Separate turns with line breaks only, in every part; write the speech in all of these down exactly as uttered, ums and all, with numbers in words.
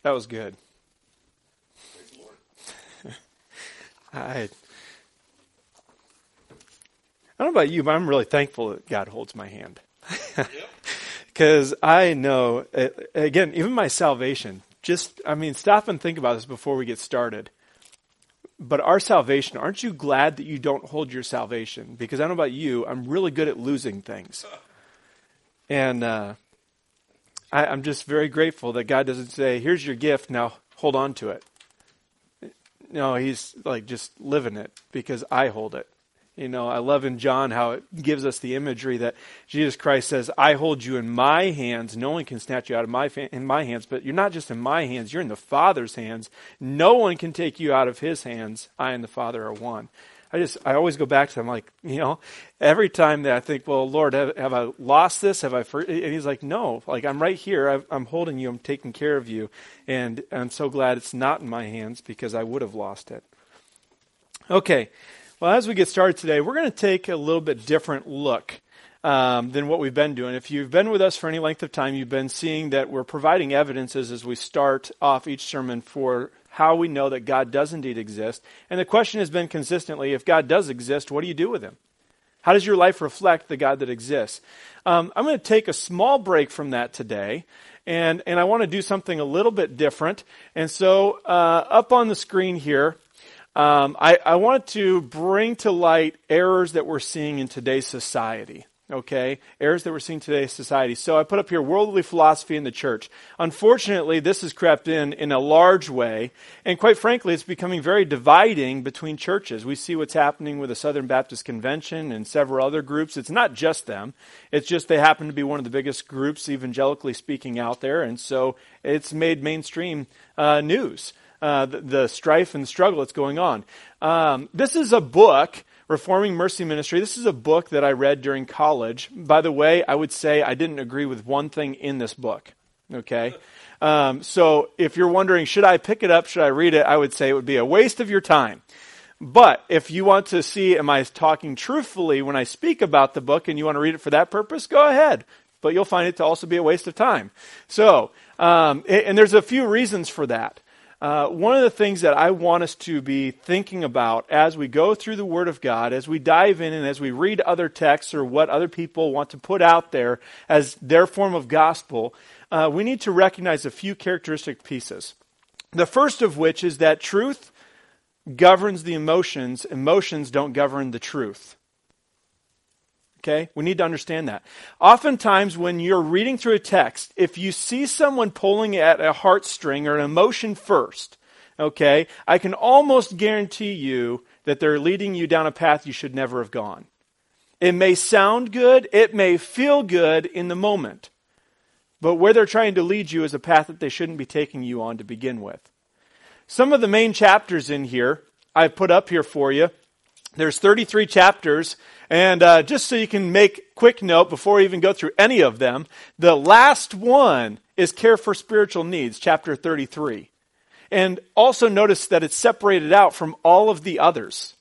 That was good. I, I don't know about you, but I'm really thankful that God holds my hand. Because I know, again, even my salvation, just, I mean, stop and think about this before we get started. But our salvation, aren't you glad that you don't hold your salvation? Because I don't know about you, I'm really good at losing things. And uh, I, I'm just very grateful that God doesn't say, here's your gift, now hold on to it. No, he's like just living it because I hold it. You know, I love in John how it gives us the imagery that Jesus Christ says, I hold you in my hands. No one can snatch you out of my fa- in my hands, but you're not just in my hands. You're in the Father's hands. No one can take you out of his hands. I and the Father are one. I just, I always go back to him like, you know, every time that I think, well, Lord, have, have I lost this? Have I, for-? And he's like, no, like I'm right here. I've, I'm holding you. I'm taking care of you. And I'm so glad it's not in my hands because I would have lost it. Okay. Well, as we get started today, we're going to take a little bit different look um, than what we've been doing. If you've been with us for any length of time, you've been seeing that we're providing evidences as we start off each sermon for how we know that God does indeed exist. And the question has been consistently, if God does exist, what do you do with him? How does your life reflect the God that exists? Um, I'm going to take a small break from that today, and, and I want to do something a little bit different. And so uh, up on the screen here, Um, I, I want to bring to light errors that we're seeing in today's society, okay? Errors that we're seeing in today's society. So I put up here worldly philosophy in the church. Unfortunately, this has crept in in a large way, and quite frankly, it's becoming very dividing between churches. We see what's happening with the Southern Baptist Convention and several other groups. It's not just them. It's just they happen to be one of the biggest groups, evangelically speaking, out there, and so it's made mainstream uh, news. Uh, the, the strife and struggle that's going on. Um, this is a book, Reforming Mercy Ministry. This is a book that I read during college. By the way, I would say I didn't agree with one thing in this book. Okay? Um, so if you're wondering, should I pick it up, should I read it, I would say it would be a waste of your time. But if you want to see, am I talking truthfully when I speak about the book and you want to read it for that purpose, go ahead. But you'll find it to also be a waste of time. So, um, and there's a few reasons for that. Uh, one of the things that I want us to be thinking about as we go through the Word of God, as we dive in and as we read other texts or what other people want to put out there as their form of gospel, uh, we need to recognize a few characteristic pieces. The first of which is that truth governs the emotions. Emotions don't govern the truth. Okay? We need to understand that. Oftentimes when you're reading through a text, if you see someone pulling at a heartstring or an emotion first, okay, I can almost guarantee you that they're leading you down a path you should never have gone. It may sound good, it may feel good in the moment, but where they're trying to lead you is a path that they shouldn't be taking you on to begin with. Some of the main chapters in here, I've put up here for you. There's thirty-three chapters, and uh, just so you can make quick note before we even go through any of them, the last one is Care for Spiritual Needs, chapter thirty-three. And also notice that it's separated out from all of the others.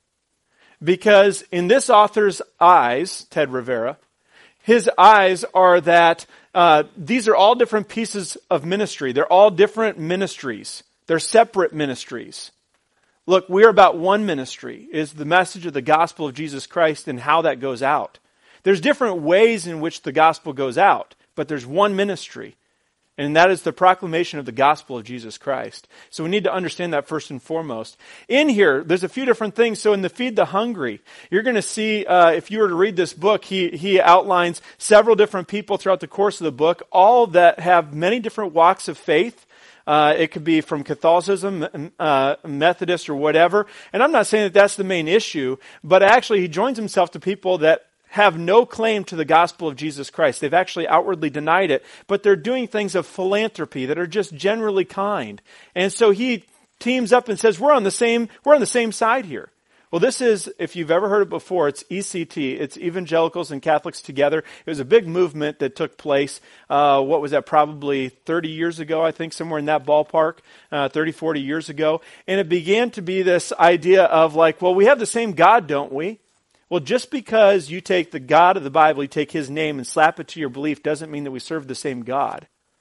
Because in this author's eyes, Ted Rivera, his eyes are that uh, these are all different pieces of ministry. They're all different ministries. They're separate ministries. Look, we're about one ministry, is the message of the gospel of Jesus Christ and how that goes out. There's different ways in which the gospel goes out, but there's one ministry, and that is the proclamation of the gospel of Jesus Christ. So we need to understand that first and foremost. In here, there's a few different things. So in the Feed the Hungry, you're going to see, uh, if you were to read this book, he, he outlines several different people throughout the course of the book, all that have many different walks of faith. Uh, it could be from Catholicism, uh, Methodist, or whatever. And I'm not saying that that's the main issue, but actually he joins himself to people that have no claim to the gospel of Jesus Christ. They've actually outwardly denied it, but they're doing things of philanthropy that are just generally kind. And so he teams up and says, we're on the same, we're on the same side here. Well, this is, if you've ever heard it before, it's E C T. It's Evangelicals and Catholics Together. It was a big movement that took place, uh, what was that, probably thirty years ago, I think, somewhere in that ballpark, uh, thirty, forty years ago. And it began to be this idea of like, well, we have the same God, don't we? Well, just because you take the God of the Bible, you take his name and slap it to your belief doesn't mean that we serve the same God.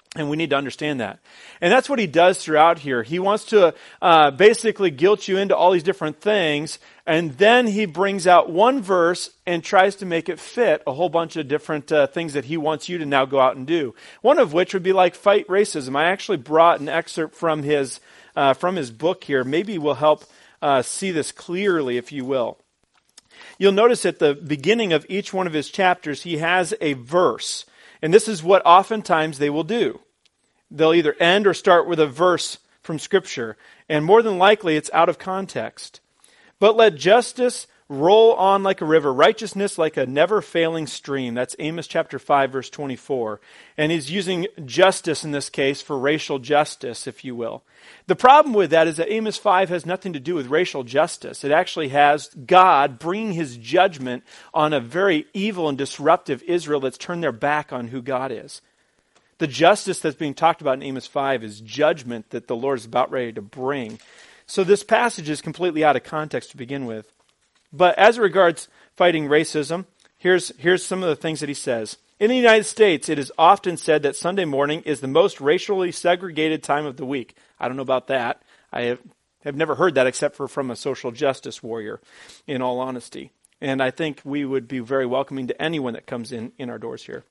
And we need to understand that. And that's what he does throughout here. He wants to uh, basically guilt you into all these different things, and then he brings out one verse and tries to make it fit a whole bunch of different uh, things that he wants you to now go out and do. One of which would be like fight racism. I actually brought an excerpt from his uh, from his book here. Maybe will help uh, see this clearly, if you will. You'll notice at the beginning of each one of his chapters, he has a verse. And this is what oftentimes they will do. They'll either end or start with a verse from Scripture. And more than likely, it's out of context. But let justice roll on like a river, righteousness like a never-failing stream. That's Amos chapter five, verse twenty-four. And he's using justice in this case for racial justice, if you will. The problem with that is that Amos five has nothing to do with racial justice. It actually has God bringing his judgment on a very evil and disruptive Israel that's turned their back on who God is. The justice that's being talked about in Amos five is judgment that the Lord is about ready to bring. So this passage is completely out of context to begin with. But as regards fighting racism, here's, here's some of the things that he says. In the United States, it is often said that Sunday morning is the most racially segregated time of the week. I don't know about that. I have, have never heard that except for from a social justice warrior, in all honesty. And I think we would be very welcoming to anyone that comes in, in our doors here.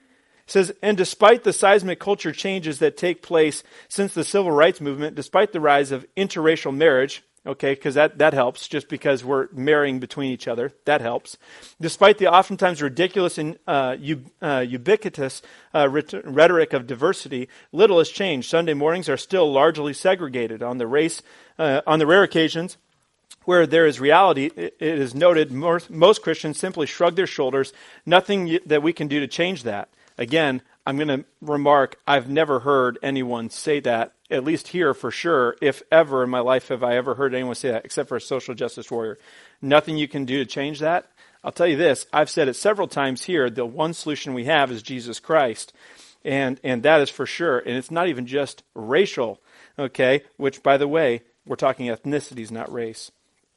It says, and despite the seismic culture changes that take place since the civil rights movement, despite the rise of interracial marriage, okay, because that, that helps, just because we're marrying between each other, that helps. Despite the oftentimes ridiculous and uh, u- uh, ubiquitous uh, ret- rhetoric of diversity, little has changed. Sunday mornings are still largely segregated. On the race, uh, on the rare occasions where there is reality, it, it is noted most, most Christians simply shrug their shoulders. Nothing y- that we can do to change that. Again, I'm going to remark, I've never heard anyone say that, at least here for sure, if ever in my life have I ever heard anyone say that, except for a social justice warrior. Nothing you can do to change that. I'll tell you this, I've said it several times here, the one solution we have is Jesus Christ. And and that is for sure. And it's not even just racial, okay, which, by the way, we're talking ethnicities, not race.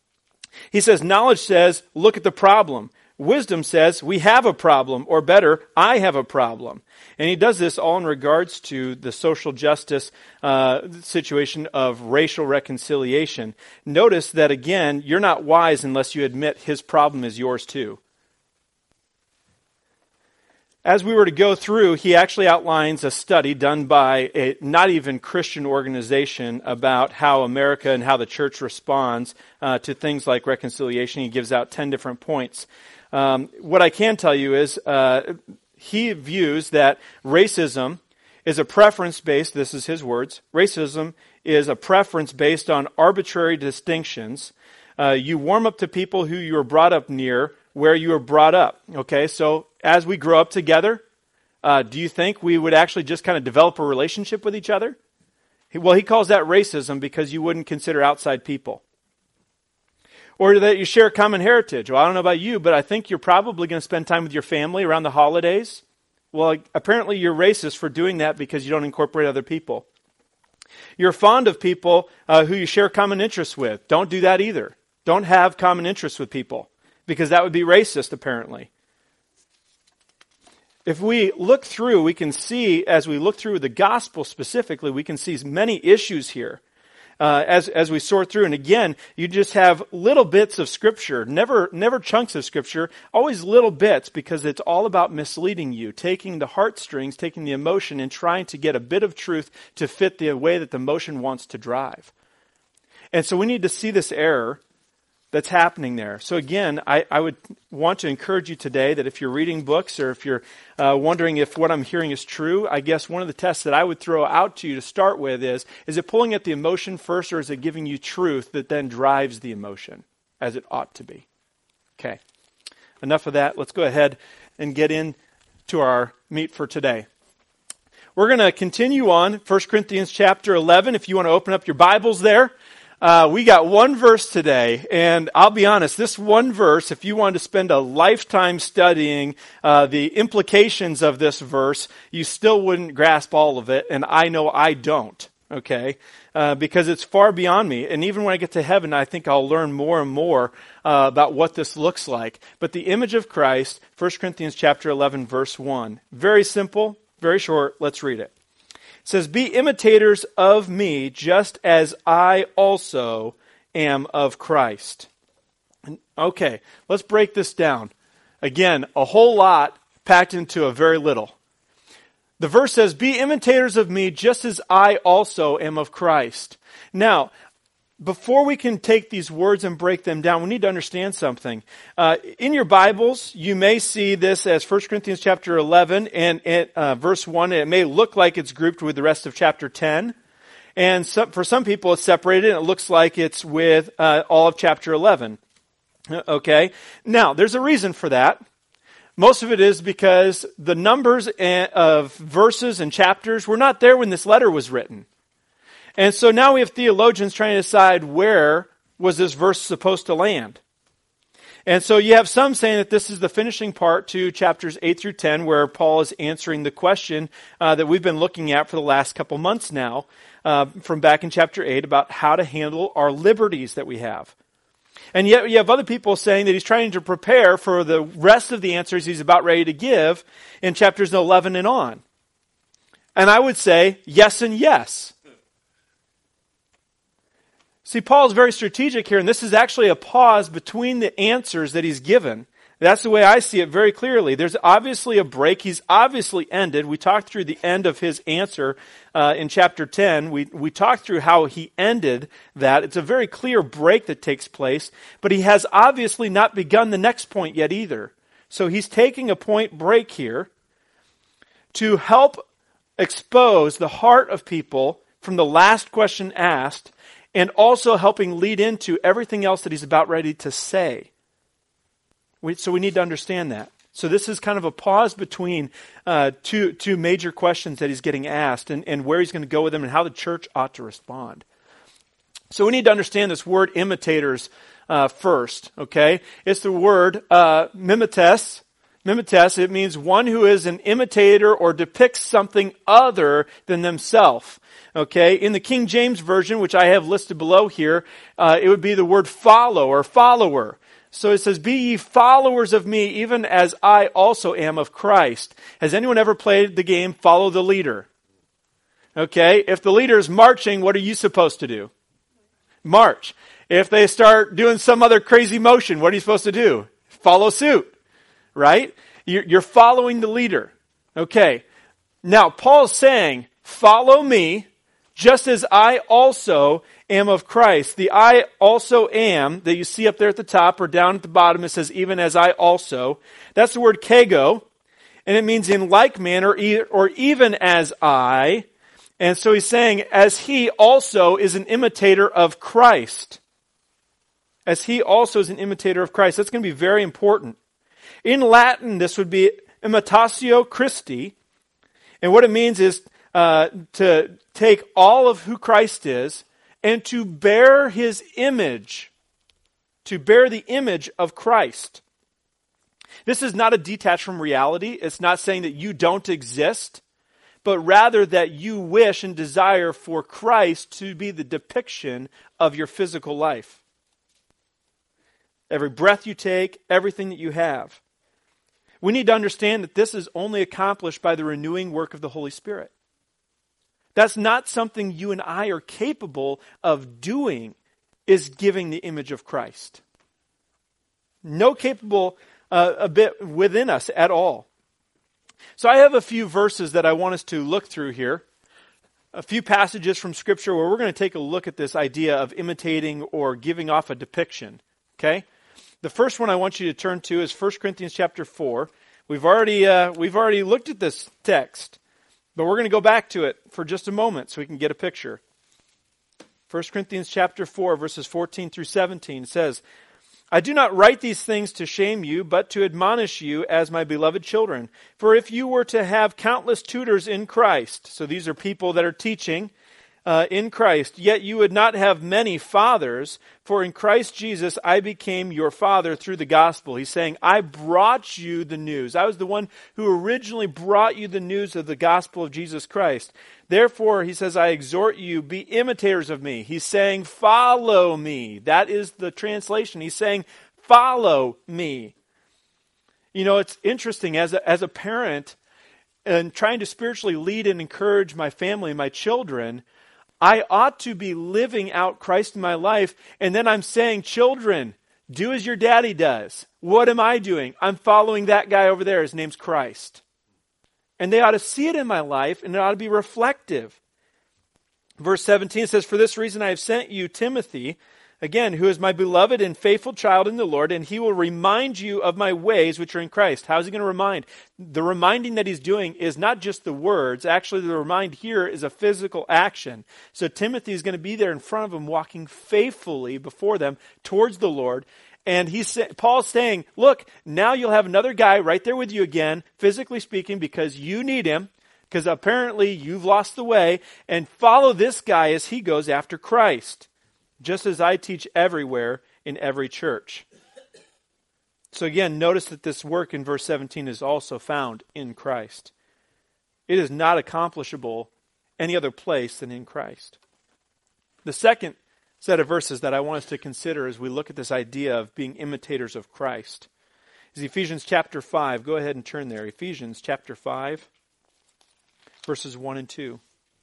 He says, knowledge says, look at the problem. Wisdom says, we have a problem, or better, I have a problem. And he does this all in regards to the social justice uh, situation of racial reconciliation. Notice that, again, you're not wise unless you admit his problem is yours too. As we were to go through, he actually outlines a study done by a not even Christian organization about how America and how the church responds uh, to things like reconciliation. He gives out ten different points. Um, what I can tell you is uh, he views that racism is a preference-based, this is his words, racism is a preference based on arbitrary distinctions. Uh, you warm up to people who you were brought up near, where you were brought up. Okay, so as we grow up together, uh, do you think we would actually just kind of develop a relationship with each other? Well, he calls that racism because you wouldn't consider outside people. Or that you share a common heritage. Well, I don't know about you, but I think you're probably going to spend time with your family around the holidays. Well, apparently you're racist for doing that because you don't incorporate other people. You're fond of people uh, who you share common interests with. Don't do that either. Don't have common interests with people because that would be racist, apparently. If we look through, we can see, as we look through the gospel specifically, we can see many issues here. Uh, as as we sort through, and again, you just have little bits of Scripture, never never chunks of Scripture, always little bits, because it's all about misleading you, taking the heartstrings, taking the emotion, and trying to get a bit of truth to fit the way that the emotion wants to drive. And so we need to see this error that's happening there. So again, I, I would want to encourage you today that if you're reading books or if you're uh, wondering if what I'm hearing is true, I guess one of the tests that I would throw out to you to start with is, is it pulling at the emotion first, or is it giving you truth that then drives the emotion as it ought to be? Okay, enough of that. Let's go ahead and get into our meat for today. We're going to continue on First Corinthians chapter eleven. If you want to open up your Bibles there. Uh, we got one verse today, and I'll be honest, this one verse, if you wanted to spend a lifetime studying uh, the implications of this verse, you still wouldn't grasp all of it, and I know I don't, okay, uh, because it's far beyond me. And even when I get to heaven, I think I'll learn more and more uh, about what this looks like. But the image of Christ, First Corinthians chapter eleven, verse one, very simple, very short, let's read it. It says, be imitators of me, just as I also am of Christ. Okay, let's break this down. Again, a whole lot packed into a very little. The verse says, be imitators of me, just as I also am of Christ. Now, before we can take these words and break them down, we need to understand something. Uh, in your Bibles, you may see this as First Corinthians chapter eleven, and it, uh, verse one, it may look like it's grouped with the rest of chapter ten. And some, for some people, it's separated, and it looks like it's with uh, all of chapter eleven. Okay? Now, there's a reason for that. Most of it is because the numbers of verses and chapters were not there when this letter was written. And so now we have theologians trying to decide where was this verse supposed to land. And so you have some saying that this is the finishing part to chapters eight through ten, where Paul is answering the question uh, that we've been looking at for the last couple months now, uh, from back in chapter eight, about how to handle our liberties that we have. And yet you have other people saying that he's trying to prepare for the rest of the answers he's about ready to give in chapters eleven and on. And I would say yes and yes. See, Paul is very strategic here, and this is actually a pause between the answers that he's given. That's the way I see it very clearly. There's obviously a break. He's obviously ended. We talked through the end of his answer uh, in chapter ten. We, we talked through how he ended that. It's a very clear break that takes place, but he has obviously not begun the next point yet either. So he's taking a point break here to help expose the heart of people from the last question asked, and also helping lead into everything else that he's about ready to say. We, so we need to understand that. So this is kind of a pause between uh, two, two major questions that he's getting asked, and, and where he's going to go with them and how the church ought to respond. So we need to understand this word imitators uh, first, okay? It's the word uh, mimetes. Mimetes, it means one who is an imitator or depicts something other than themselves. Okay, in the King James Version, which I have listed below here, uh, it would be the word follow or follower. So it says, be ye followers of me, even as I also am of Christ. Has anyone ever played the game Follow the Leader? Okay, if the leader is marching, what are you supposed to do? March. If they start doing some other crazy motion, what are you supposed to do? Follow suit, right? You're following the leader. Okay, now Paul's saying, follow me, just as I also am of Christ. The I also am that you see up there at the top or down at the bottom, it says even as I also. That's the word kego, and it means in like manner or even as I. And so he's saying as he also is an imitator of Christ. As he also is an imitator of Christ. That's going to be very important. In Latin, this would be imitatio Christi. And what it means is uh, to take all of who Christ is and to bear his image, to bear the image of Christ. This is not a detach from reality. It's not saying that you don't exist, but rather that you wish and desire for Christ to be the depiction of your physical life. Every breath you take, everything that you have. We need to understand that this is only accomplished by the renewing work of the Holy Spirit. That's not something you and I are capable of doing, is giving the image of Christ. No capable uh, a bit within us at all. So I have a few verses that I want us to look through here. A few passages from Scripture where we're going to take a look at this idea of imitating or giving off a depiction. Okay? The first one I want you to turn to is First Corinthians chapter four. We've already uh, we've already looked at this text, but we're going to go back to it for just a moment so we can get a picture. First Corinthians chapter four, verses fourteen through seventeen says, I do not write these things to shame you, but to admonish you as my beloved children. For if you were to have countless tutors in Christ, so these are people that are teaching uh, in Christ, yet you would not have many fathers, for in Christ Jesus I became your father through the gospel. He's saying, I brought you the news. I was the one who originally brought you the news of the gospel of Jesus Christ. Therefore, he says, I exhort you, be imitators of me. He's saying, follow me. That is the translation. He's saying, follow me. You know, it's interesting, as a, as a parent, and trying to spiritually lead and encourage my family and my children, I ought to be living out Christ in my life. And then I'm saying, children, do as your daddy does. What am I doing? I'm following that guy over there. His name's Christ. And they ought to see it in my life, and it ought to be reflective. Verse seventeen says, for this reason I have sent you Timothy, again, who is my beloved and faithful child in the Lord, and he will remind you of my ways which are in Christ. How is he going to remind? The reminding that he's doing is not just the words. Actually, the remind here is a physical action. So Timothy is going to be there in front of him, walking faithfully before them towards the Lord. And he's Paul's saying, look, now you'll have another guy right there with you again, physically speaking, because you need him, because apparently you've lost the way, and follow this guy as he goes after Christ, just as I teach everywhere in every church. So again, notice that this work in verse seventeen is also found in Christ. It is not accomplishable any other place than in Christ. The second set of verses that I want us to consider as we look at this idea of being imitators of Christ is Ephesians chapter five. Go ahead and turn there. Ephesians chapter five, verses one and two.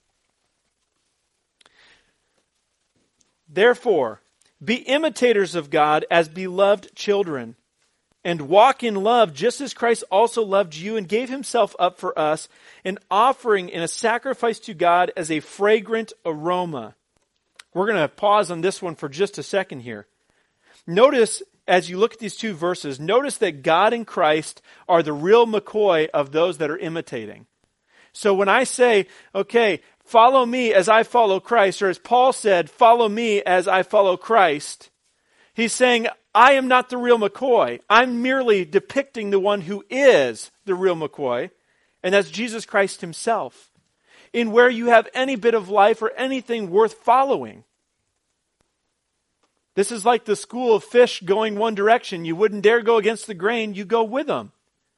Therefore, be imitators of God as beloved children, and walk in love just as Christ also loved you and gave himself up for us, an offering and a sacrifice to God as a fragrant aroma. We're going to pause on this one for just a second here. Notice, as you look at these two verses, notice that God and Christ are the real McCoy of those that are imitating. So when I say, okay, follow me as I follow Christ, or as Paul said, follow me as I follow Christ, he's saying, I am not the real McCoy. I'm merely depicting the one who is the real McCoy, and that's Jesus Christ himself. In where you have any bit of life or anything worth following. This is like the school of fish going one direction. You wouldn't dare go against the grain, you go with them.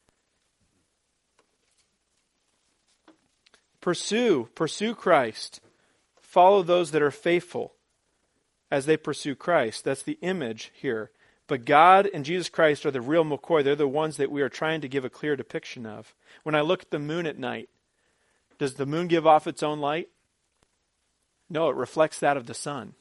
Pursue, pursue Christ. Follow those that are faithful as they pursue Christ. That's the image here. But God and Jesus Christ are the real McCoy. They're the ones that we are trying to give a clear depiction of. When I look at the moon at night, does the moon give off its own light? No, it reflects that of the sun.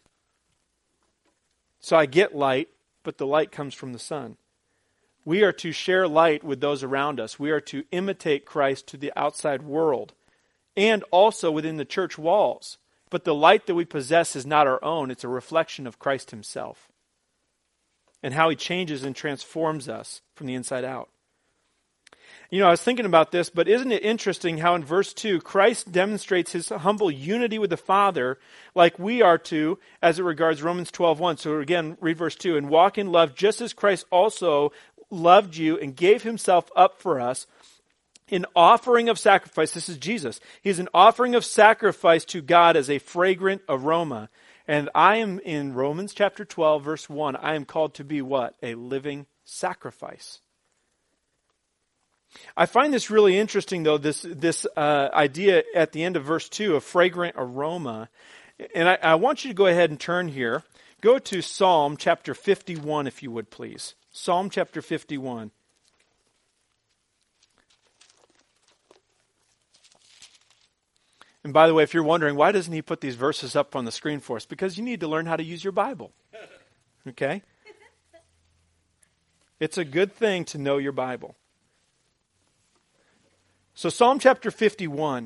So I get light, but the light comes from the sun. We are to share light with those around us. We are to imitate Christ to the outside world and also within the church walls. But the light that we possess is not our own. It's a reflection of Christ himself and how he changes and transforms us from the inside out. You know, I was thinking about this, but isn't it interesting how in verse two, Christ demonstrates his humble unity with the Father like we are to as it regards Romans twelve one. So again, read verse two. And walk in love just as Christ also loved you and gave himself up for us, an offering of sacrifice. This is Jesus. He's an offering of sacrifice to God as a fragrant aroma. And I am in Romans chapter twelve, verse one. I am called to be what? A living sacrifice. I find this really interesting, though, this this uh, idea at the end of verse two, a fragrant aroma. And I, I want you to go ahead and turn here. Go to Psalm chapter fifty-one, if you would, please. Psalm chapter fifty-one. And by the way, if you're wondering, why doesn't he put these verses up on the screen for us? Because you need to learn how to use your Bible. Okay? It's a good thing to know your Bible. So Psalm chapter fifty-one.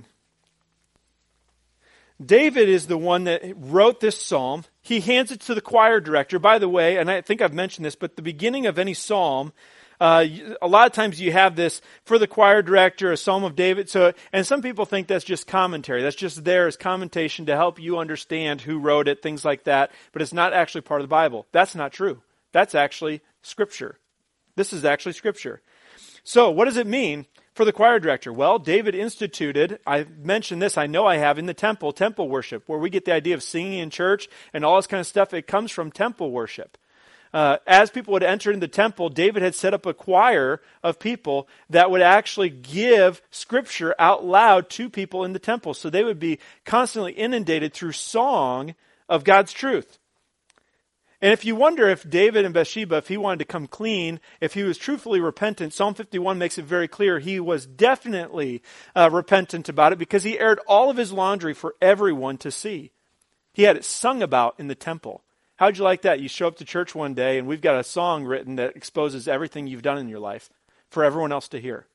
David is the one that wrote this psalm. He hands it to the choir director. By the way, and I think I've mentioned this, but the beginning of any psalm, uh, a lot of times you have this for the choir director, a psalm of David. So, and some people think that's just commentary. That's just there as commentation to help you understand who wrote it, things like that. But it's not actually part of the Bible. That's not true. That's actually Scripture. This is actually Scripture. So what does it mean for the choir director? Well, David instituted, I mentioned this, I know I have, in the temple, temple worship, where we get the idea of singing in church and all this kind of stuff. It comes from temple worship. Uh, as people would enter into the temple, David had set up a choir of people that would actually give Scripture out loud to people in the temple. So they would be constantly inundated through song of God's truth. And if you wonder if David and Bathsheba, if he wanted to come clean, if he was truthfully repentant, Psalm fifty-one makes it very clear he was definitely uh, repentant about it because he aired all of his laundry for everyone to see. He had it sung about in the temple. How'd you like that? You show up to church one day and we've got a song written that exposes everything you've done in your life for everyone else to hear.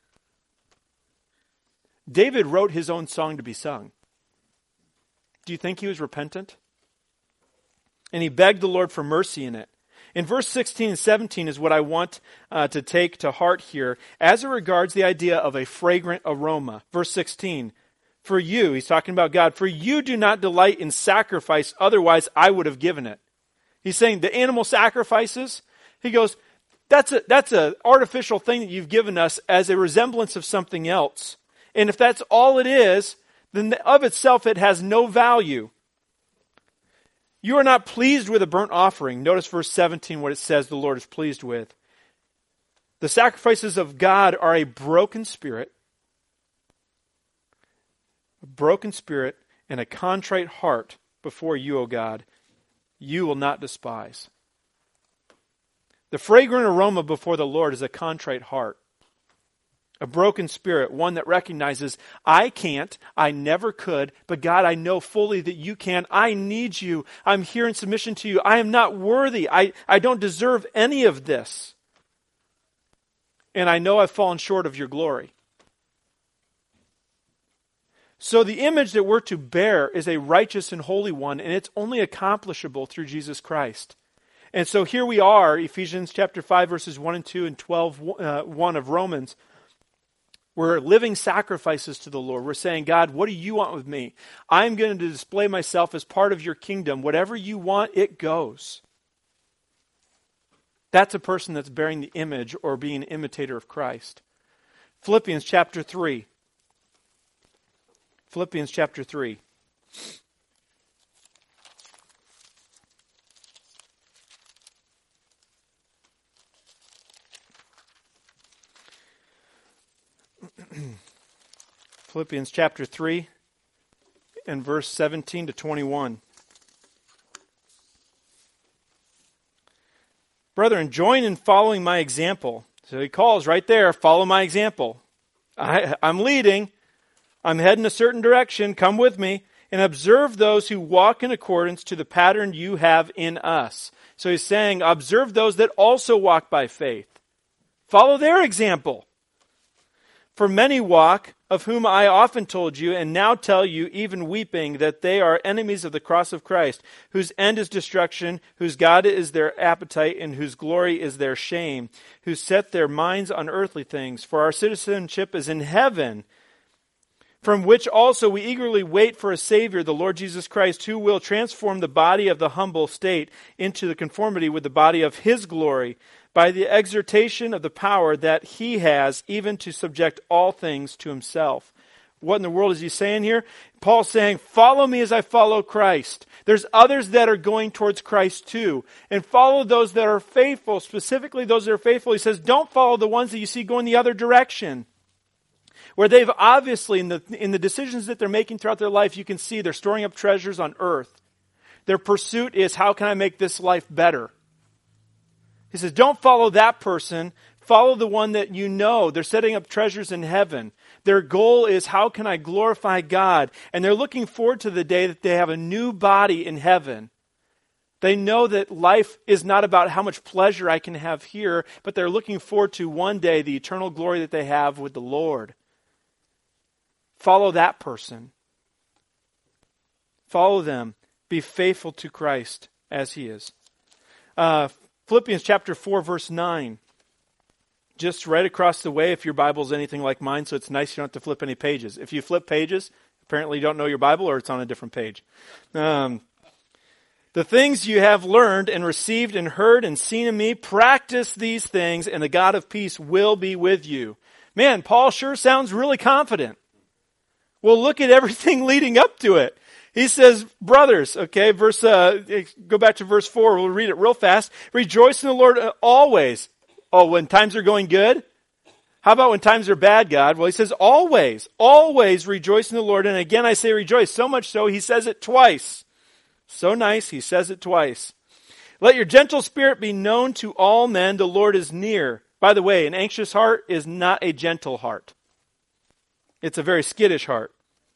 David wrote his own song to be sung. Do you think he was repentant? And he begged the Lord for mercy in it. In verse sixteen and seventeen is what I want uh, to take to heart here as it regards the idea of a fragrant aroma. Verse sixteen, for you, he's talking about God, for you do not delight in sacrifice, otherwise I would have given it. He's saying the animal sacrifices, he goes, that's a, that's a artificial thing that you've given us as a resemblance of something else. And if that's all it is, then of itself it has no value. You are not pleased with a burnt offering. Notice verse seventeen, what it says the Lord is pleased with. The sacrifices of God are a broken spirit, a broken spirit and a contrite heart before you, O God, you will not despise. The fragrant aroma before the Lord is a contrite heart. A broken spirit, one that recognizes, I can't, I never could, but God, I know fully that you can. I need you. I'm here in submission to you. I am not worthy. I, I don't deserve any of this. And I know I've fallen short of your glory. So the image that we're to bear is a righteous and holy one, and it's only accomplishable through Jesus Christ. And so here we are, Ephesians chapter five, verses one and two, and twelve, uh, one of Romans. We're living sacrifices to the Lord. We're saying, God, what do you want with me? I'm going to display myself as part of your kingdom. Whatever you want, it goes. That's a person that's bearing the image or being an imitator of Christ. Philippians chapter three. Philippians chapter three. Philippians chapter three and verse seventeen to twenty-one. Brethren, join in following my example. So he calls right there, follow my example. I, I'm leading. I'm heading a certain direction. Come with me. And observe those who walk in accordance to the pattern you have in us. So he's saying, observe those that also walk by faith. Follow their example. For many walk, of whom I often told you, and now tell you, even weeping, that they are enemies of the cross of Christ, whose end is destruction, whose God is their appetite, and whose glory is their shame, who set their minds on earthly things. For our citizenship is in heaven, from which also we eagerly wait for a Savior, the Lord Jesus Christ, who will transform the body of the humble state into the conformity with the body of his glory, by the exertation of the power that he has, even to subject all things to himself. What in the world is he saying here? Paul's saying, follow me as I follow Christ. There's others that are going towards Christ too. And follow those that are faithful, specifically those that are faithful. He says, don't follow the ones that you see going the other direction. Where they've obviously, in the, in the decisions that they're making throughout their life, you can see they're storing up treasures on earth. Their pursuit is, how can I make this life better? He says, don't follow that person. Follow the one that you know. They're setting up treasures in heaven. Their goal is, how can I glorify God? And they're looking forward to the day that they have a new body in heaven. They know that life is not about how much pleasure I can have here, but they're looking forward to one day the eternal glory that they have with the Lord. Follow that person. Follow them. Be faithful to Christ as he is. Uh, Philippians chapter four, verse nine. Just right across the way, if your Bible's anything like mine, so it's nice you don't have to flip any pages. If you flip pages, apparently you don't know your Bible or it's on a different page. Um, the things you have learned and received and heard and seen in me, practice these things, and the God of peace will be with you. Man, Paul sure sounds really confident. Well, look at everything leading up to it. He says, brothers, okay, verse, uh, go back to verse four. We'll read it real fast. Rejoice in the Lord always. Oh, when times are going good? How about when times are bad, God? Well, he says always, always rejoice in the Lord. And again, I say rejoice. So much so, he says it twice. So nice, he says it twice. Let your gentle spirit be known to all men. The Lord is near. By the way, an anxious heart is not a gentle heart. It's a very skittish heart.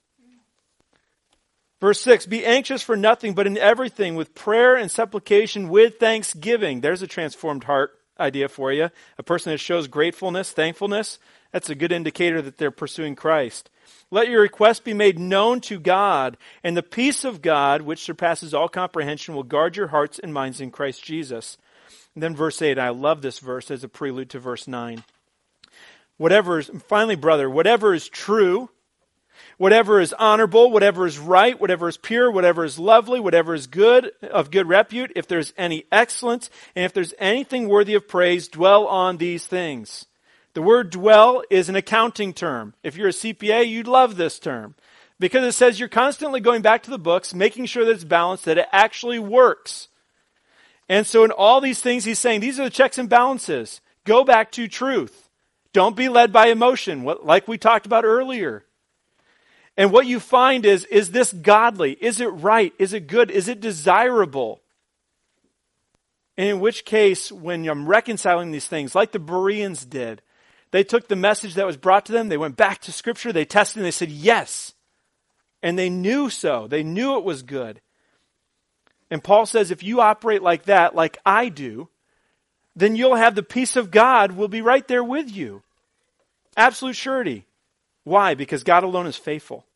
Verse six, be anxious for nothing, but in everything with prayer and supplication with thanksgiving. There's a transformed heart idea for you. A person that shows gratefulness, thankfulness, that's a good indicator that they're pursuing Christ. Let your requests be made known to God, and the peace of God, which surpasses all comprehension, will guard your hearts and minds in Christ Jesus. And then verse eight, I love this verse as a prelude to verse nine. Whatever is, finally, brother, whatever is true, whatever is honorable, whatever is right, whatever is pure, whatever is lovely, whatever is good, of good repute, if there's any excellence, and if there's anything worthy of praise, dwell on these things. The word dwell is an accounting term. If you're a C P A, you'd love this term, because it says you're constantly going back to the books, making sure that it's balanced, that it actually works. And so in all these things, he's saying, these are the checks and balances. Go back to truth. Don't be led by emotion, like we talked about earlier. And what you find is, is this godly? Is it right? Is it good? Is it desirable? And in which case, when I'm reconciling these things, like the Bereans did, they took the message that was brought to them, they went back to Scripture, they tested, and they said, yes. And they knew so. They knew it was good. And Paul says, if you operate like that, like I do, then you'll have the peace of God will be right there with you. Absolute surety. Why? Because God alone is faithful.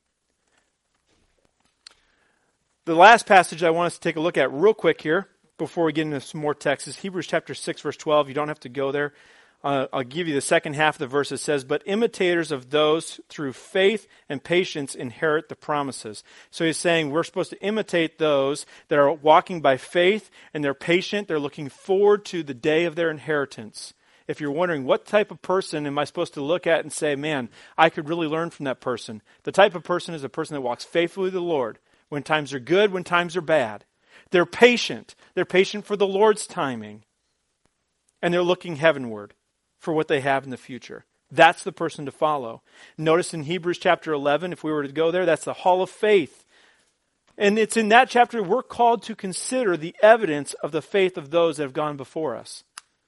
The last passage I want us to take a look at real quick here before we get into some more texts is Hebrews chapter six, verse twelve. You don't have to go there. Uh, I'll give you the second half of the verse. It says, but imitators of those through faith and patience inherit the promises. So he's saying we're supposed to imitate those that are walking by faith and they're patient. They're looking forward to the day of their inheritance. If you're wondering, what type of person am I supposed to look at and say, man, I could really learn from that person? The type of person is a person that walks faithfully with the Lord when times are good, when times are bad. They're patient. They're patient for the Lord's timing. And they're looking heavenward for what they have in the future. That's the person to follow. Notice in Hebrews chapter eleven, if we were to go there, that's the hall of faith. And it's in that chapter we're called to consider the evidence of the faith of those that have gone before us.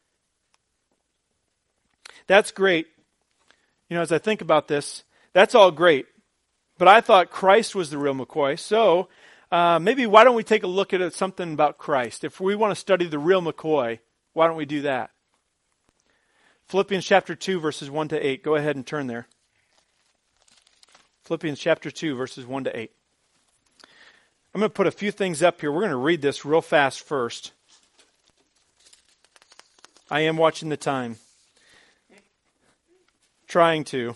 That's great. You know, as I think about this, that's all great. But I thought Christ was the real McCoy. So uh, maybe why don't we take a look at something about Christ? If we want to study the real McCoy, why don't we do that? Philippians chapter two, verses one to eight. Go ahead and turn there. Philippians chapter two, verses one to eight. I'm going to put a few things up here. We're going to read this real fast first. I am watching the time. Trying to.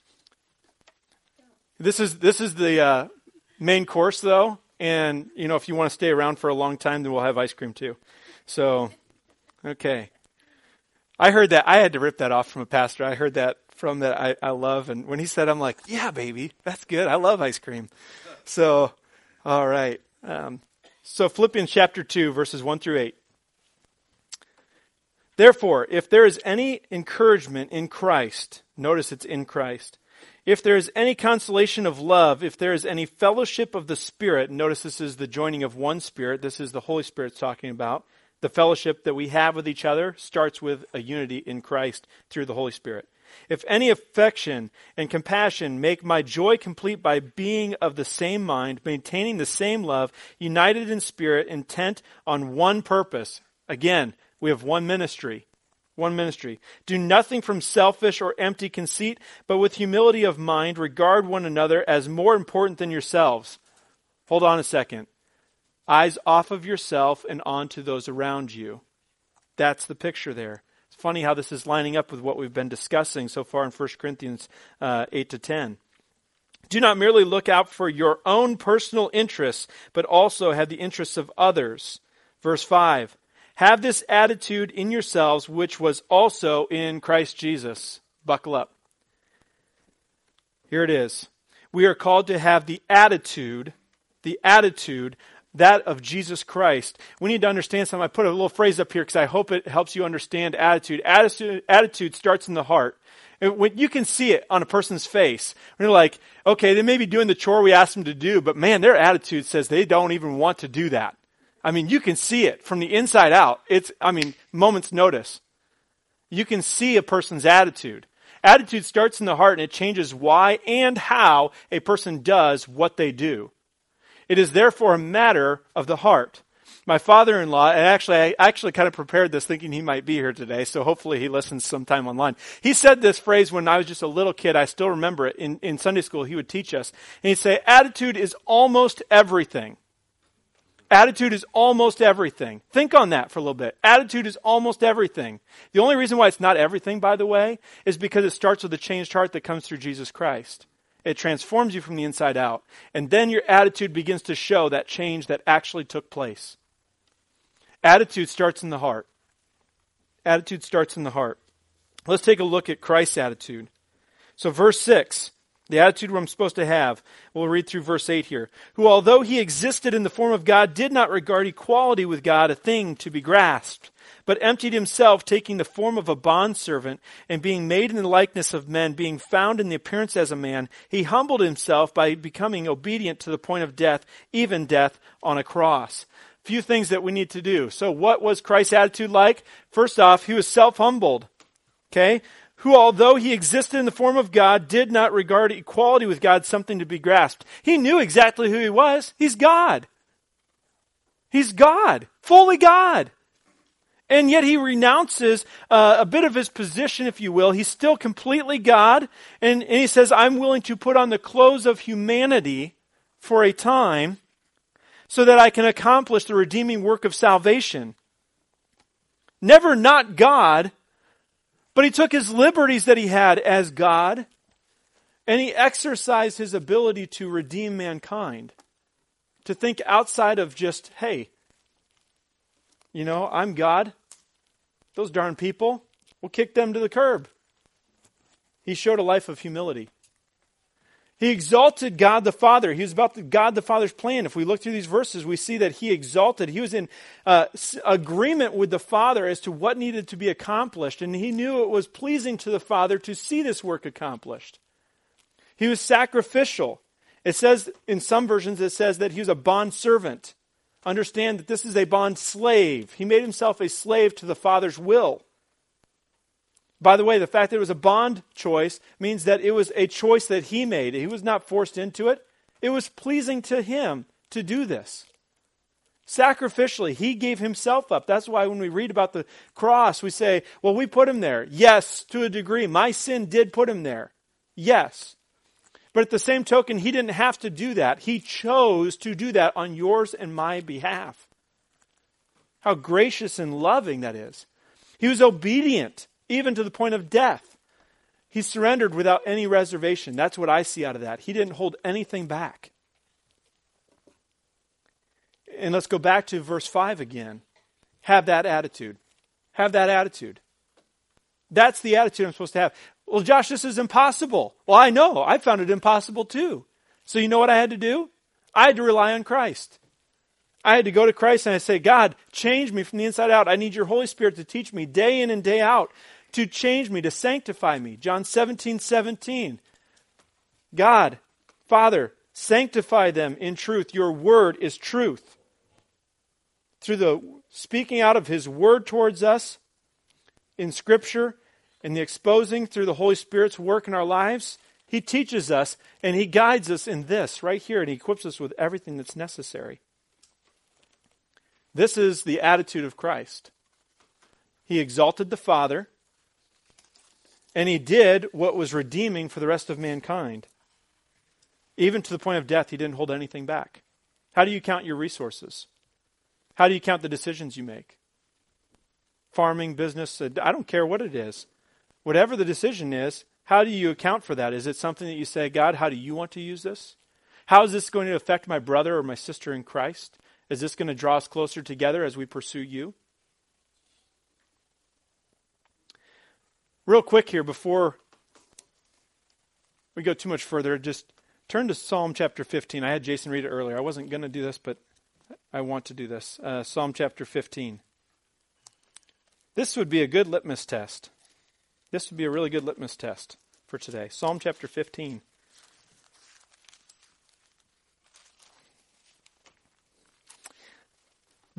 This is this is the uh, main course, though. And, you know, if you want to stay around for a long time, then we'll have ice cream, too. So, okay. I heard that. I had to rip that off from a pastor. I heard that from that I, I love. And when he said, I'm like, yeah, baby, that's good. I love ice cream. So, all right. Um, so Philippians chapter two, verses one through eight. Therefore, if there is any encouragement in Christ, notice it's in Christ. If there is any consolation of love, if there is any fellowship of the Spirit, notice this is the joining of one Spirit. This is the Holy Spirit talking about. The fellowship that we have with each other starts with a unity in Christ through the Holy Spirit. If any affection and compassion, make my joy complete by being of the same mind, maintaining the same love, united in spirit, intent on one purpose. Again, we have one ministry. One ministry. Do nothing from selfish or empty conceit, but with humility of mind, regard one another as more important than yourselves. Hold on a second. Eyes off of yourself and onto those around you. That's the picture there. It's funny how this is lining up with what we've been discussing so far in First Corinthians uh, eight to ten. Do not merely look out for your own personal interests, but also have the interests of others. Verse five. Have this attitude in yourselves, which was also in Christ Jesus. Buckle up. Here it is. We are called to have the attitude, the attitude, that of Jesus Christ. We need to understand something. I put a little phrase up here because I hope it helps you understand attitude. Attitude, attitude starts in the heart. When you can see it on a person's face. When you're like, okay, they may be doing the chore we asked them to do, but man, their attitude says they don't even want to do that. I mean, you can see it from the inside out. It's, I mean, moment's notice. You can see a person's attitude. Attitude starts in the heart, and it changes why and how a person does what they do. It is therefore a matter of the heart. My father-in-law, and actually, I actually kind of prepared this thinking he might be here today, so hopefully he listens sometime online. He said this phrase when I was just a little kid. I still remember it. In, in Sunday school, he would teach us. And he'd say, attitude is almost everything. Attitude is almost everything. Think on that for a little bit. Attitude is almost everything. The only reason why it's not everything, by the way, is because it starts with a changed heart that comes through Jesus Christ. It transforms you from the inside out. And then your attitude begins to show that change that actually took place. Attitude starts in the heart. Attitude starts in the heart. Let's take a look at Christ's attitude. So verse six, the attitude I'm supposed to have. We'll read through verse eight here. Who, although he existed in the form of God, did not regard equality with God a thing to be grasped, but emptied himself, taking the form of a bondservant, and being made in the likeness of men, being found in the appearance as a man, he humbled himself by becoming obedient to the point of death, even death on a cross. Few things that we need to do. So what was Christ's attitude like? First off, he was self-humbled. Okay? Who, although he existed in the form of God, did not regard equality with God something to be grasped. He knew exactly who he was. He's God. He's God. Fully God. And yet he renounces uh, a bit of his position, if you will. He's still completely God. And, and he says, I'm willing to put on the clothes of humanity for a time so that I can accomplish the redeeming work of salvation. Never not God, but he took his liberties that he had as God, and he exercised his ability to redeem mankind. To think outside of just, hey, you know, I'm God. Those darn people, we'll kick them to the curb. He showed a life of humility. He exalted God the Father. He was about the God the Father's plan. If we look through these verses, we see that he exalted. He was in uh, agreement with the Father as to what needed to be accomplished. And he knew it was pleasing to the Father to see this work accomplished. He was sacrificial. It says, in some versions, it says that he was a bond servant. Understand that this is a bond slave. He made himself a slave to the Father's will. By the way, the fact that it was a bond choice means that it was a choice that he made. He was not forced into it. It was pleasing to him to do this. Sacrificially, he gave himself up. That's why when we read about the cross, we say, well, we put him there. Yes, to a degree. My sin did put him there. Yes. But at the same token, he didn't have to do that. He chose to do that on yours and my behalf. How gracious and loving that is. He was obedient, even to the point of death. He surrendered without any reservation. That's what I see out of that. He didn't hold anything back. And let's go back to verse five again. Have that attitude. Have that attitude. That's the attitude I'm supposed to have. Well, Josh, this is impossible. Well, I know. I found it impossible too. So you know what I had to do? I had to rely on Christ. I had to go to Christ and I say, God, change me from the inside out. I need your Holy Spirit to teach me day in and day out, to change me, to sanctify me. John seventeen seventeen. God, Father, sanctify them in truth. Your word is truth. Through the speaking out of his word towards us in Scripture and the exposing through the Holy Spirit's work in our lives, he teaches us and he guides us in this right here, and he equips us with everything that's necessary. This is the attitude of Christ. He exalted the Father, and he did what was redeeming for the rest of mankind. Even to the point of death, he didn't hold anything back. How do you count your resources? How do you count the decisions you make? Farming, business, I don't care what it is. Whatever the decision is, how do you account for that? Is it something that you say, God, how do you want to use this? How is this going to affect my brother or my sister in Christ? Is this going to draw us closer together as we pursue you? Real quick here, before we go too much further, just turn to Psalm chapter fifteen. I had Jason read it earlier. I wasn't going to do this, but I want to do this. Uh, Psalm chapter fifteen. This would be a good litmus test. This would be a really good litmus test for today. Psalm chapter fifteen.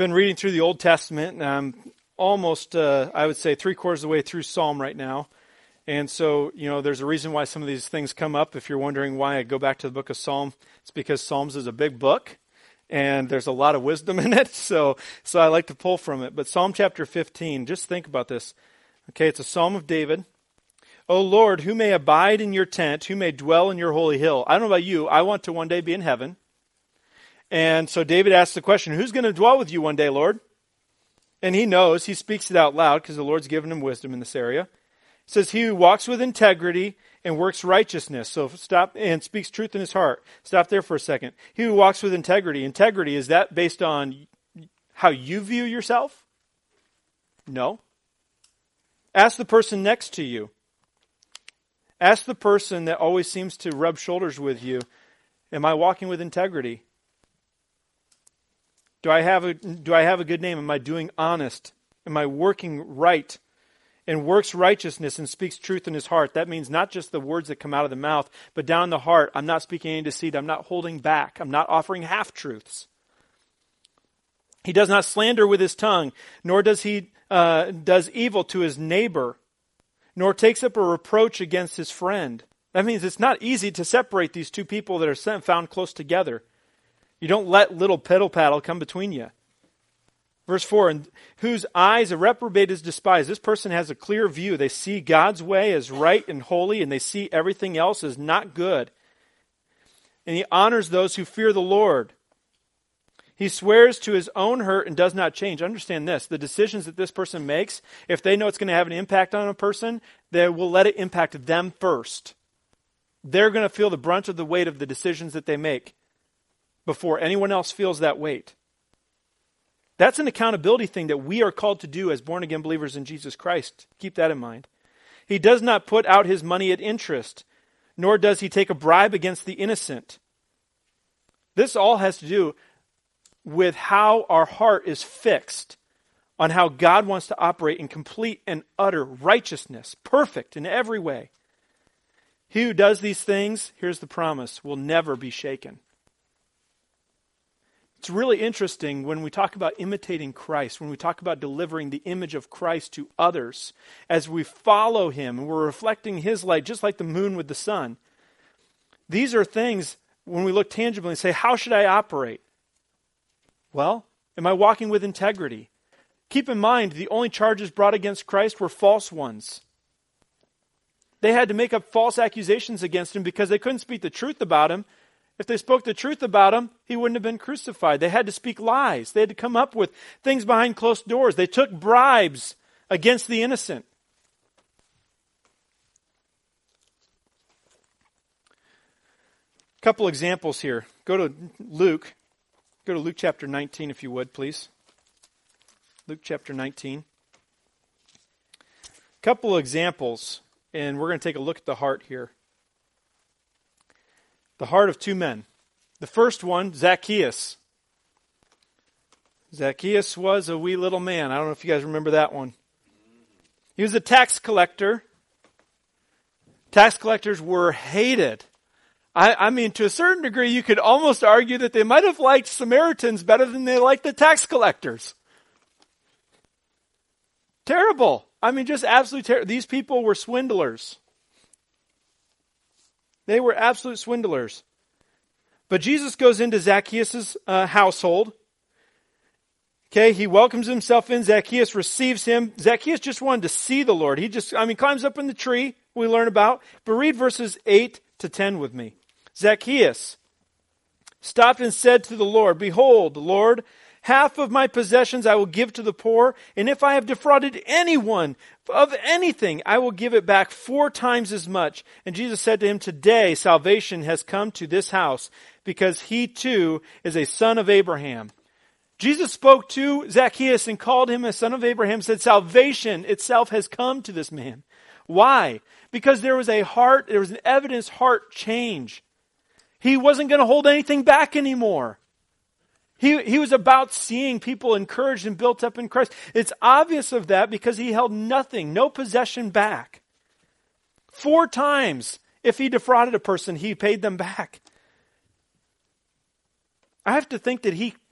been reading through the Old Testament, and I'm almost, uh, I would say, three quarters of the way through Psalm right now. And so, you know, there's a reason why some of these things come up. If you're wondering why I go back to the book of Psalm, it's because Psalms is a big book, and there's a lot of wisdom in it. So, so I like to pull from it. But Psalm chapter fifteen, just think about this. Okay, it's a Psalm of David. O Lord, who may abide in your tent, who may dwell in your holy hill? I don't know about you. I want to one day be in heaven. And so David asks the question, who's going to dwell with you one day, Lord? And he knows. He speaks it out loud because the Lord's given him wisdom in this area. It says, he who walks with integrity and works righteousness. So stop and speaks truth in his heart. Stop there for a second. He who walks with integrity. Integrity, is that based on how you view yourself? No. Ask the person next to you. Ask the person that always seems to rub shoulders with you, am I walking with integrity? Do I have a, do I have a good name? Am I doing honest? Am I working right? And works righteousness and speaks truth in his heart. That means not just the words that come out of the mouth, but down the heart. I'm not speaking any deceit. I'm not holding back. I'm not offering half-truths. He does not slander with his tongue, nor does he uh, does evil to his neighbor, nor takes up a reproach against his friend. That means it's not easy to separate these two people that are found close together. You don't let little piddle-paddle come between you. Verse four, and whose eyes a reprobate is despised. This person has a clear view. They see God's way as right and holy, and they see everything else as not good. And he honors those who fear the Lord. He swears to his own hurt and does not change. Understand this, the decisions that this person makes, if they know it's going to have an impact on a person, they will let it impact them first. They're going to feel the brunt of the weight of the decisions that they make before anyone else feels that weight. That's an accountability thing that we are called to do as born-again believers in Jesus Christ. Keep that in mind. He does not put out his money at interest, nor does he take a bribe against the innocent. This all has to do with how our heart is fixed on how God wants to operate in complete and utter righteousness, perfect in every way. He who does these things, here's the promise, will never be shaken. It's really interesting when we talk about imitating Christ, when we talk about delivering the image of Christ to others, as we follow him and we're reflecting his light, just like the moon with the sun. These are things, when we look tangibly and say, how should I operate? Well, am I walking with integrity? Keep in mind, the only charges brought against Christ were false ones. They had to make up false accusations against him because they couldn't speak the truth about him. If they spoke the truth about him, he wouldn't have been crucified. They had to speak lies. They had to come up with things behind closed doors. They took bribes against the innocent. A couple examples here. Go to Luke. Go to Luke chapter nineteen, if you would, please. Luke chapter nineteen. A couple examples, and we're going to take a look at the heart here. The heart of two men. The first one, Zacchaeus. Zacchaeus was a wee little man. I don't know if you guys remember that one. He was a tax collector. Tax collectors were hated. I, I mean, to a certain degree, you could almost argue that they might have liked Samaritans better than they liked the tax collectors. Terrible. I mean, just absolutely terrible. These people were swindlers. They were absolute swindlers. But Jesus goes into Zacchaeus' uh, household. Okay, he welcomes himself in. Zacchaeus receives him. Zacchaeus just wanted to see the Lord. He just, I mean, climbs up in the tree, we learn about. But read verses eight to ten with me. Zacchaeus stopped and said to the Lord, Behold, Lord, half of my possessions I will give to the poor, and if I have defrauded anyone of anything, I will give it back four times as much. And Jesus said to him, Today salvation has come to this house, because he too is a son of Abraham. Jesus spoke to Zacchaeus and called him a son of Abraham, said salvation itself has come to this man. Why? Because there was a heart, there was an evidence heart change. He wasn't going to hold anything back anymore. He, he was about seeing people encouraged and built up in Christ. It's obvious of that because he held nothing, no possession back. Four times, if he defrauded a person, he paid them back. I have to think that he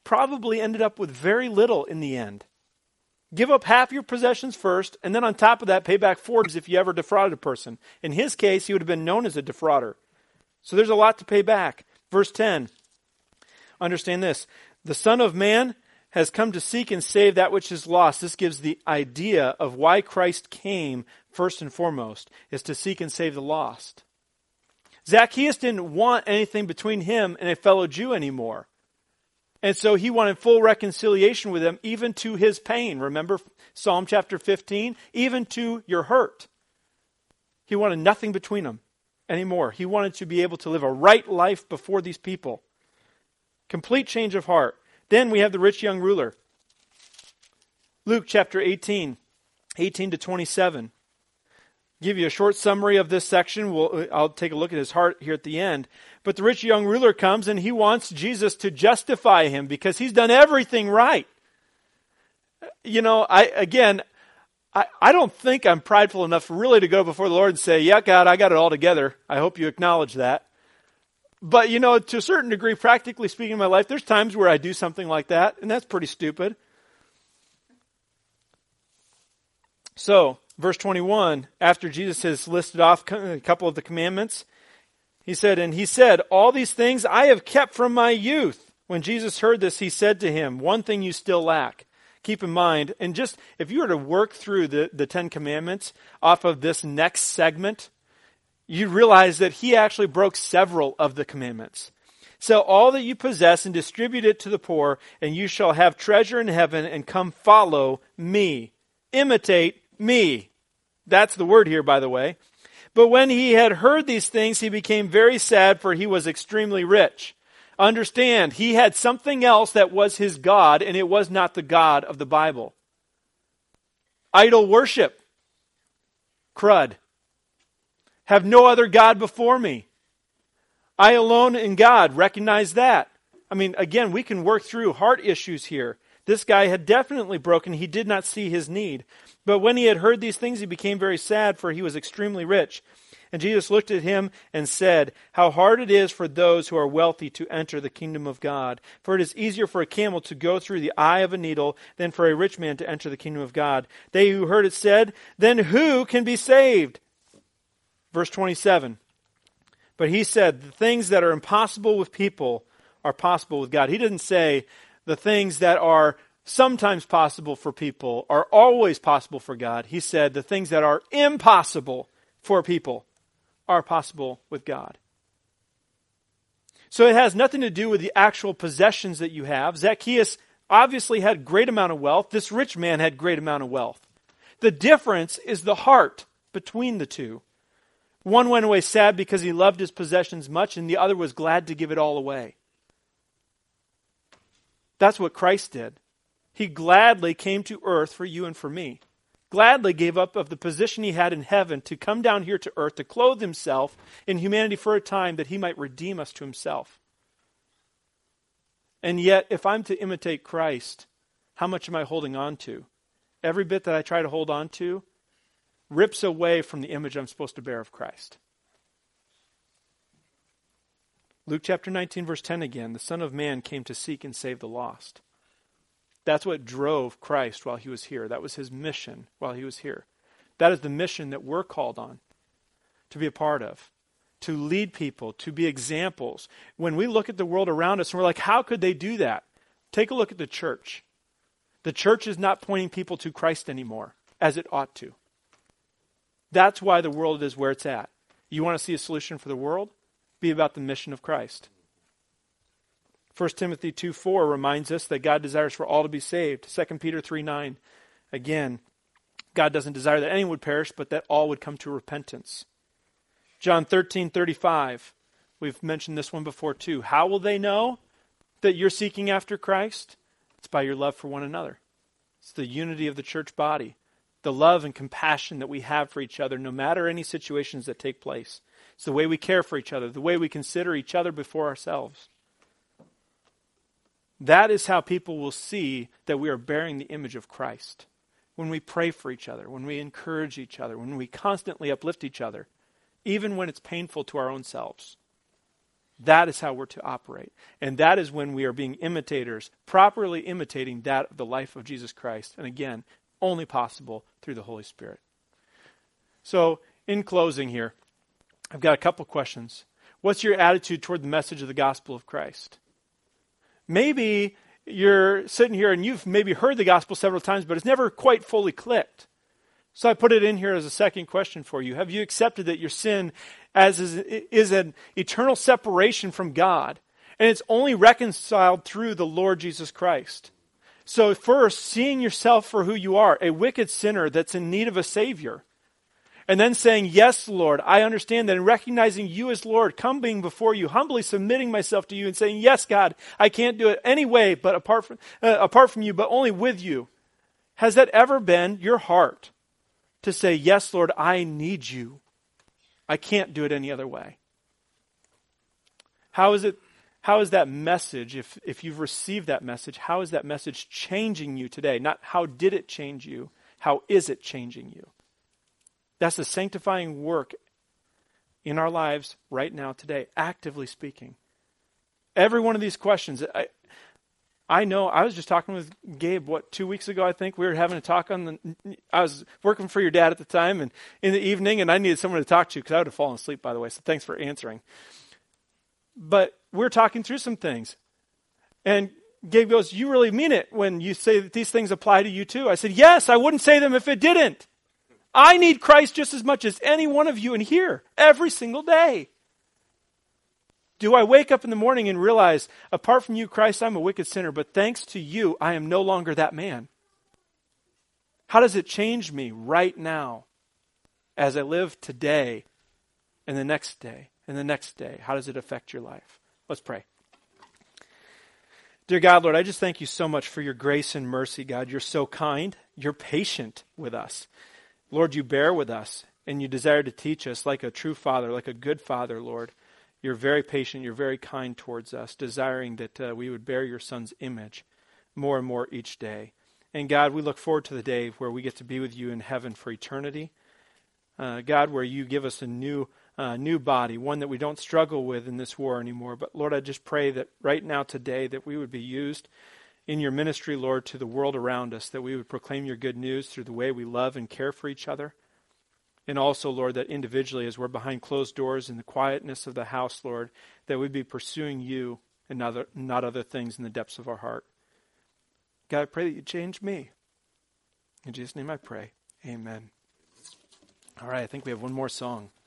probably ended up with very little in the end. Give up half your possessions first, and then on top of that, pay back four if you ever defrauded a person. In his case, he would have been known as a defrauder. So there's a lot to pay back. Verse ten, understand this. The Son of Man has come to seek and save that which is lost. This gives the idea of why Christ came first and foremost, is to seek and save the lost. Zacchaeus didn't want anything between him and a fellow Jew anymore. And so he wanted full reconciliation with them, even to his pain. Remember Psalm chapter fifteen? Even to your hurt. He wanted nothing between them anymore. He wanted to be able to live a right life before these people. Complete change of heart. Then we have the rich young ruler. Luke chapter eighteen, eighteen to twenty-seven. Give you a short summary of this section. We'll, I'll take a look at his heart here at the end. But the rich young ruler comes and he wants Jesus to justify him because he's done everything right. You know, I again, I, I don't think I'm prideful enough really to go before the Lord and say, yeah, God, I got it all together. I hope you acknowledge that. But, you know, to a certain degree, practically speaking in my life, there's times where I do something like that, and that's pretty stupid. So, verse twenty-one, after Jesus has listed off a couple of the commandments, he said, and he said, all these things I have kept from my youth. When Jesus heard this, he said to him, one thing you still lack. Keep in mind, and just if you were to work through the, the Ten Commandments off of this next segment, you realize that he actually broke several of the commandments. Sell all that you possess and distribute it to the poor, and you shall have treasure in heaven, and come follow me. Imitate me. That's the word here, by the way. But when he had heard these things, he became very sad, for he was extremely rich. Understand, he had something else that was his God, and it was not the God of the Bible. Idol worship. Crud. Have no other God before me. I alone in God. Recognize that. I mean, again, we can work through heart issues here. This guy had definitely broken. He did not see his need. But when he had heard these things, he became very sad, for he was extremely rich. And Jesus looked at him and said, how hard it is for those who are wealthy to enter the kingdom of God. For it is easier for a camel to go through the eye of a needle than for a rich man to enter the kingdom of God. They who heard it said, then who can be saved? Verse twenty-seven, but he said, the things that are impossible with people are possible with God. He didn't say the things that are sometimes possible for people are always possible for God. He said the things that are impossible for people are possible with God. So it has nothing to do with the actual possessions that you have. Zacchaeus obviously had great amount of wealth. This rich man had great amount of wealth. The difference is the heart between the two. One went away sad because he loved his possessions much, and the other was glad to give it all away. That's what Christ did. He gladly came to earth for you and for me. Gladly gave up of the position he had in heaven to come down here to earth to clothe himself in humanity for a time that he might redeem us to himself. And yet, if I'm to imitate Christ, how much am I holding on to? Every bit that I try to hold on to rips away from the image I'm supposed to bear of Christ. Luke chapter nineteen, verse ten again, the Son of Man came to seek and save the lost. That's what drove Christ while he was here. That was his mission while he was here. That is the mission that we're called on to be a part of, to lead people, to be examples. When we look at the world around us and we're like, how could they do that? Take a look at the church. The church is not pointing people to Christ anymore, as it ought to. That's why the world is where it's at. You want to see a solution for the world? Be about the mission of Christ. First Timothy two four reminds us that God desires for all to be saved. Second Peter three nine, again, God doesn't desire that anyone would perish, but that all would come to repentance. John thirteen thirty-five, we've mentioned this one before too. How will they know that you're seeking after Christ? It's by your love for one another. It's the unity of the church body. The love and compassion that we have for each other, no matter any situations that take place. It's the way we care for each other, the way we consider each other before ourselves. That is how people will see that we are bearing the image of Christ. When we pray for each other, when we encourage each other, when we constantly uplift each other, even when it's painful to our own selves. That is how we're to operate. And that is when we are being imitators, properly imitating that of the life of Jesus Christ. And again, only possible through the Holy Spirit. So, in closing here, I've got a couple questions. What's your attitude toward the message of the gospel of Christ? Maybe you're sitting here and you've maybe heard the gospel several times, but it's never quite fully clicked. So I put it in here as a second question for you. Have you accepted that your sin as is, is an eternal separation from God, and it's only reconciled through the Lord Jesus Christ? So first, seeing yourself for who you are, a wicked sinner that's in need of a Savior. And then saying, yes, Lord, I understand that, and recognizing you as Lord, coming before you, humbly submitting myself to you and saying, yes, God, I can't do it any way but apart from, uh, apart from you, but only with you. Has that ever been your heart to say, yes, Lord, I need you. I can't do it any other way? How is it, how is that message, if, if you've received that message, how is that message changing you today? Not how did it change you, how is it changing you? That's the sanctifying work in our lives right now, today, actively speaking. Every one of these questions, I, I know, I was just talking with Gabe, what, two weeks ago, I think, we were having a talk on the, I was working for your dad at the time, and in the evening, and I needed someone to talk to, because I would have fallen asleep, by the way, so thanks for answering. But we we're talking through some things, and Gabe goes, you really mean it when you say that these things apply to you too? I said, yes, I wouldn't say them if it didn't. I need Christ just as much as any one of you in here, every single day. Do I wake up in the morning and realize, apart from you, Christ, I'm a wicked sinner, but thanks to you, I am no longer that man? How does it change me right now as I live today and the next day and the next day? How does it affect your life? Let's pray. Dear God, Lord, I just thank you so much for your grace and mercy, God. You're so kind. You're patient with us. Lord, you bear with us, and you desire to teach us like a true father, like a good father, Lord. You're very patient, you're very kind towards us, desiring that uh, we would bear your Son's image more and more each day. And God, we look forward to the day where we get to be with you in heaven for eternity. Uh, God, where you give us a new uh, new body, one that we don't struggle with in this war anymore. But Lord, I just pray that right now today that we would be used in your ministry, Lord, to the world around us, that we would proclaim your good news through the way we love and care for each other. And also, Lord, that individually, as we're behind closed doors in the quietness of the house, Lord, that we'd be pursuing you and not other, not other things in the depths of our heart. God, I pray that you change me. In Jesus' name I pray. Amen. All right, I think we have one more song.